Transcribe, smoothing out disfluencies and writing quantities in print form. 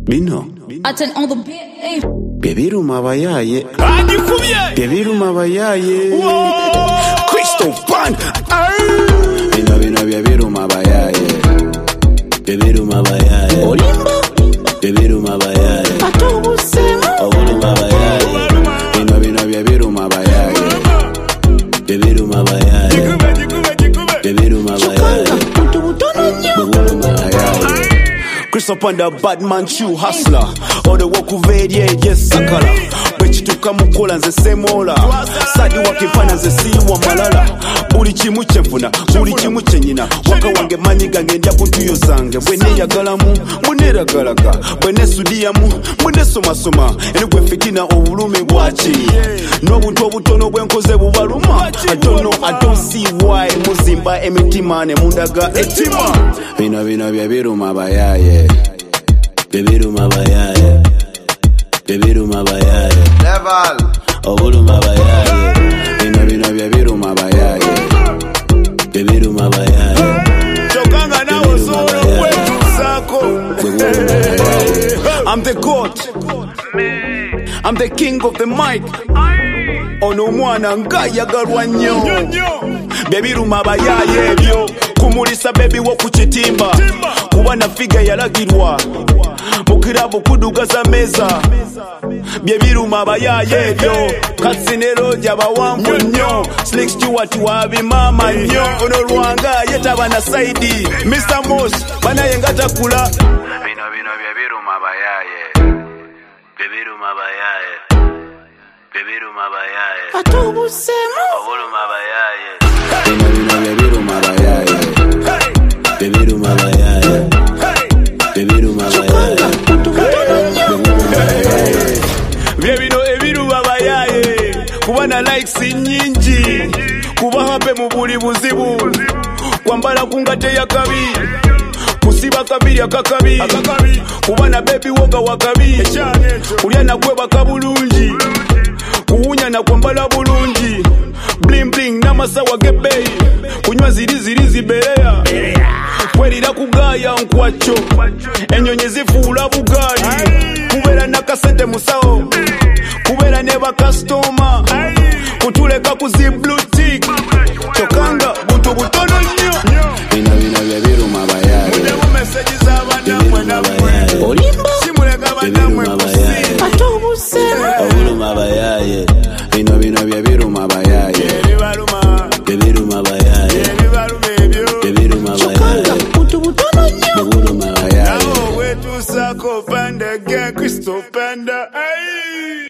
Bino Aten on the beat. Bebiruma bayaye Bebiruma bayaye Crystal Band Bino bebiruma bayaye Bebiruma bayaye Olimba Bebiruma bayaye Atobusema Olimba bayaye Bino bebiruma bayaye Bebiruma bayaye Bebiruma bayaye Bebiruma bayaye Crystal Band a bad man shoe hustler All the work uvedye yes sakala Bwechituka mukola nze semola Sadi wakipana nze siwa malala Buli chimu chefuna, buli chimu chenyina Waka wange manyiga ngendya kuntuyo zange Bwene yagalamu, munera galaga Bwene sudiyamu, mwene soma soma Eni gwe fitina obulumi bwachi N'obuntu obutono bwenkoze bubaluma I don't see why Muzimba emitima ne mundaga etima Bino byebiruma bayaye Bebiruma bayaye Bebiruma bayaye Level Obuluma bayaye Bino byebiruma bayaye Bebiruma bayaye Chokanga na osoro kwetu sako I'm the God I'm the king of the mic Ono mwana ngayagalwa nnyo Bebiruma bayaye ebyo Kumulisa baby wo kuchitimba Kuba na figa yalagirwa Mukirabo kudugaza meza Bebiruma bayaye ebyo Kasinero jabawangu nnyo Slick Stewart wabi mama nnyo Ono Lwanga yetaba na saidi Mr. Moss bana yengata kula Bino bebiruma bayaye Bebiruma bayaye Bebiruma bayaye Atobusema Obuluma bayaye Bino bebiruma bayaye Bebiruma bayaye Bebiruma bayaye Bebino ebiruma bayaye Kuba na likes nyingi Kuba hape mu buli buzibu Kwambala kungate ya kabi Kusiba kabiri akakabi Kuba na baby woga wakabi Kulya na kweba kabulungi Kuunya na kwambala bulungi Bling bling na masawa gebei Kunywa ziri ziberea Kwerira kugaya nkwacho Enyonyi zifuula bugali Kubera na kasete musao Kubera neba customer Kutuleka kuzi blue tick Chokanga buto butono nnyo Bino byebiruma bayaye Mudemu message z'abana mwena mwe Olimba Simuleka bana mwe kusi Atobusema Obuluma bayaye Bino byebiruma bayaye Ebibaluma Bebiruma bayaye Ebibaluma ebyo Bebiruma bayaye Butono nnyo Bebiruma bayaye Nawo wetu sako panda ge Crystal Band